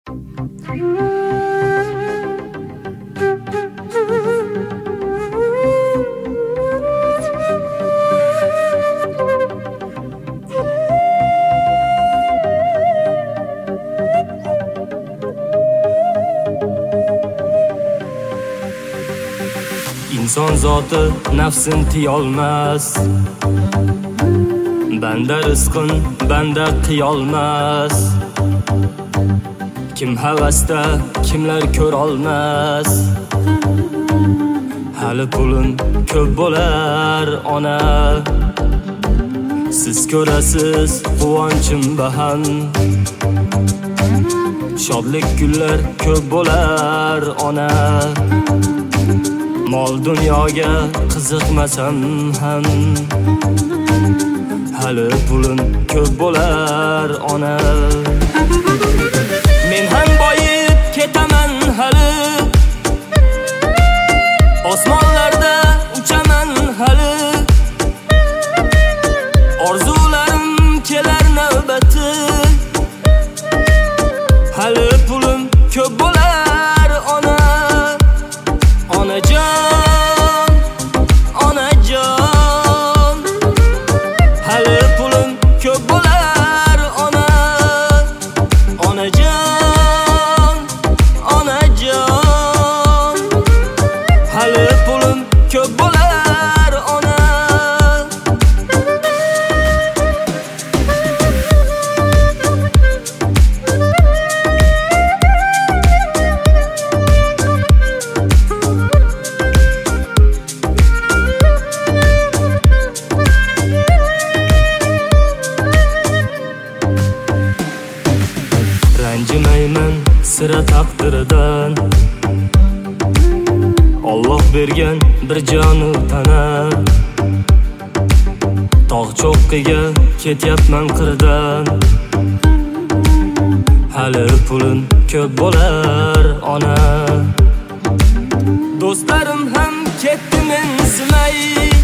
İnson zoti nafsin tiyolmas, banda rizqin banda qiyolmas. Kim havasda, kimlar ko'rolmas. Hali pulim ko'p bo'lar ona, siz ko'rasiz quvonchim bahan. Shodlik kunlar ko'p bo'lar ona, mol dunyoga qiziqmasam ham. Hali pulim ko'p bo'lar ona, men ham boyib ketaman hali. Osmonlarda uchaman hali, orzularim kelar navbati. Hali pulim ko'p bo'lar ona, onajon, onajon. Hali pulim ko'p bo'lar ona, onajon, onajon. Hali pulim ko'p bo'lar ona. Ranjimayman sira taqdiridan, Alloh bergan bir jonu tana. Tog' cho'qqiga ketyapman qirdan, hali pulim ko'p bo'lar ona. Do'stlarim ham ketdi mensimay,